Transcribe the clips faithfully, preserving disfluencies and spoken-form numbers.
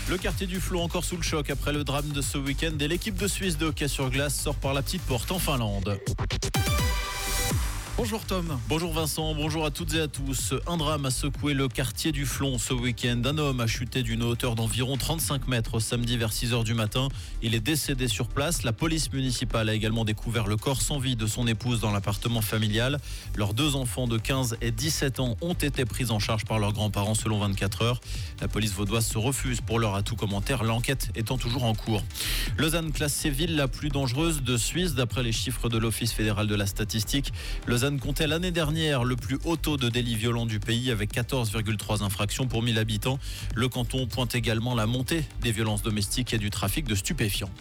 Le quartier du Flon encore sous le choc après le drame de ce week-end et l'équipe de Suisse de hockey sur glace sort par la petite porte en Finlande. Bonjour Tom. Bonjour Vincent, bonjour à toutes et à tous. Un drame a secoué le quartier du Flon ce week-end. Un homme a chuté d'une hauteur d'environ trente-cinq mètres samedi vers six heures du matin. Il est décédé sur place. La police municipale a également découvert le corps sans vie de son épouse dans l'appartement familial. Leurs deux enfants de quinze et dix-sept ans ont été pris en charge par leurs grands-parents selon vingt-quatre heures. La police vaudoise se refuse pour l'heure à tout commentaire, l'enquête étant toujours en cours. Lausanne classée ville la plus dangereuse de Suisse d'après les chiffres de l'Office fédéral de la statistique. Lausanne comptait l'année dernière le plus haut taux de délits violents du pays avec quatorze virgule trois infractions pour mille habitants. Le canton pointe également la montée des violences domestiques et du trafic de stupéfiants.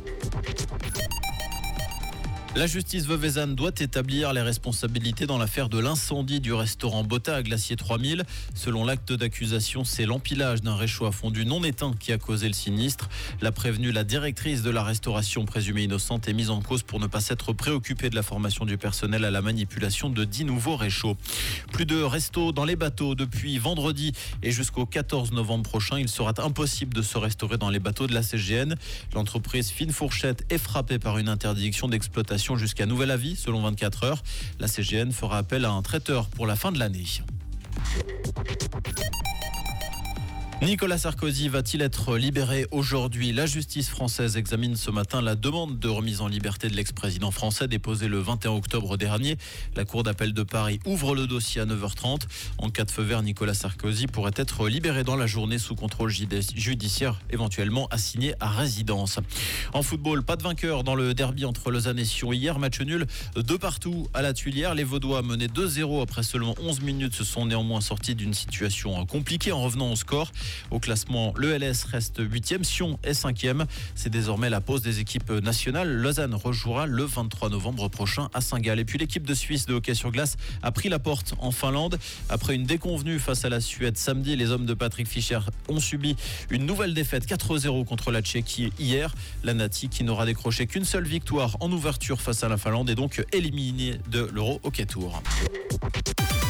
La justice veuvezane doit établir les responsabilités dans l'affaire de l'incendie du restaurant Botta à Glacier trois mille. Selon l'acte d'accusation, c'est l'empilage d'un réchaud à fondu non éteint qui a causé le sinistre. La prévenue, la directrice de la restauration présumée innocente, est mise en cause pour ne pas s'être préoccupée de la formation du personnel à la manipulation de dix nouveaux réchauds. Plus de restos dans les bateaux depuis vendredi et jusqu'au quatorze novembre prochain. Il sera impossible de se restaurer dans les bateaux de la C G N. L'entreprise Fine Fourchette est frappée par une interdiction d'exploitation jusqu'à nouvel avis selon vingt-quatre heures. La C G N fera appel à un traiteur pour la fin de l'année. Nicolas Sarkozy va-t-il être libéré aujourd'hui ? La justice française examine ce matin la demande de remise en liberté de l'ex-président français déposée le vingt et un octobre dernier. La Cour d'appel de Paris ouvre le dossier à neuf heures trente. En cas de feu vert, Nicolas Sarkozy pourrait être libéré dans la journée sous contrôle judiciaire, éventuellement assigné à résidence. En football, pas de vainqueur dans le derby entre Lausanne et Sion hier. Match nul de partout à la Tuilière. Les Vaudois menaient deux zéro après seulement onze minutes se sont néanmoins sortis d'une situation compliquée en revenant au score. Au classement, le L S reste huitième, Sion est cinquième. C'est désormais la pause des équipes nationales. Lausanne rejouera le vingt-trois novembre prochain à Saint-Gall. Et puis l'équipe de Suisse de hockey sur glace a pris la porte en Finlande. Après une déconvenue face à la Suède samedi, les hommes de Patrick Fischer ont subi une nouvelle défaite quatre zéro contre la Tchéquie hier. La Nati, qui n'aura décroché qu'une seule victoire en ouverture face à la Finlande, est donc éliminée de l'Euro Hockey Tour.